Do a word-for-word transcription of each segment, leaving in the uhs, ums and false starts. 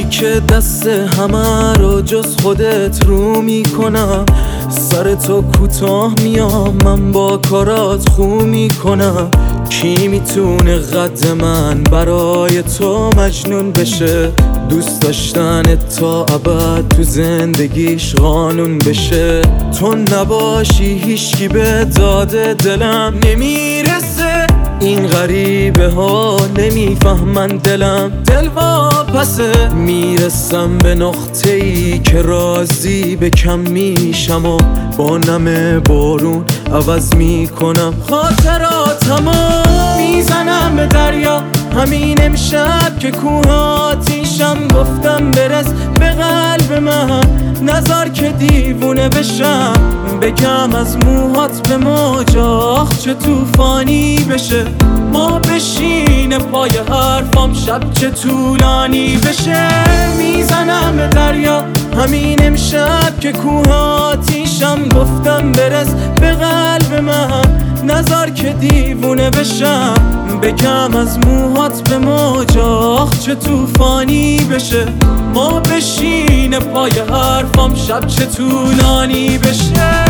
که دست همه رو جز خودت رو میکنم، سر تو کوتاه میام من با کارات خو میکنم. کی میتونه قد من برای تو مجنون بشه؟ دوست داشتن تا ابد تو زندگیش قانون بشه. تو نباشی هیچکی به داده دلم نمیرسه. این غریبه ها نمیفهمن دلم دل واپسه. میرسم به نقطه ای که راضی به کم میشم و با نم بارون عوض میکنم خاطراتمو. میزنم به دریا همین امشب که کوهاتیشم، گفتم برس به قلب من نذار که دیوونه بشم. بگم از موهات به موج آخ چه توفانی بشه. ما بشین پای حرفام شب چه طولانی بشه. میزنم به دریا همین امشب که کوهاتیشم، گفتم برس به قلب من نذار که دیوونه بشم. بگم از موهات به موج آخ چه توفانی بشه. ما بشین پای حرفام شب چه طولانی بشه.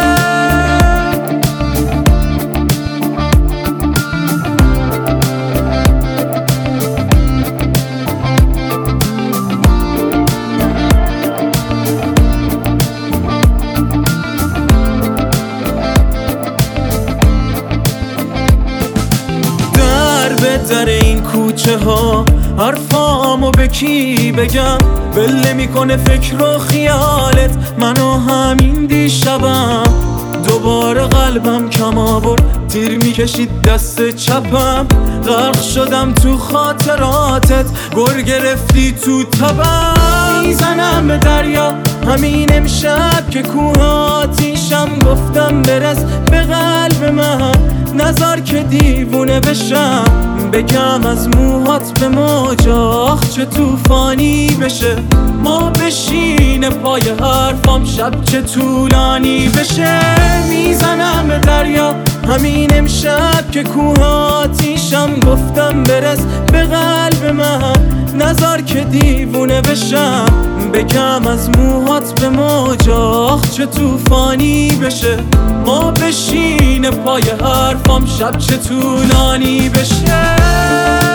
در این کوچه ها حرفامو به کی بگم؟ ول نمیکنه فکر و خیالت منو همین دیشبم. دوباره قلبم کم آورد تیر میکشید دست چپم. غرق شدم تو خاطراتت گر گرفتی تو تبم. میزنم به دریا همین امشب که کوهاتیشم، گفتم برس به قلب من نذار که دیوونه بشم. بگم از موهات به موج آخ چه توفانی بشه. ما بشین پای حرفام شب چه طولانی بشه. میزنم به دریا همین امشب که کوهاتیشم، گفتم برس به قلب من نذار که دیوونه بشم. بگم از موهات به موج آخ چه توفانی بشه. ما بشین پای حرفام شب چه طولانی بشه.